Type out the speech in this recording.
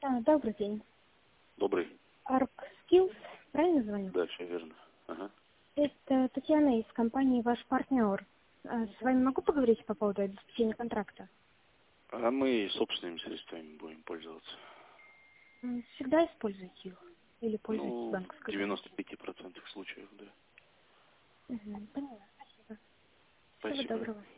Добрый день. Добрый. Arc Skills, правильно звоню? Да, все верно. Ага. Это Татьяна из компании «Ваш партнер». С вами могу поговорить по поводу обеспечения контракта? А мы собственными средствами будем пользоваться. Всегда используете их? Или пользуетесь Ну, в банковской гарантией? 95% случаев, да. Поняла, спасибо. Всего Спасибо. доброго.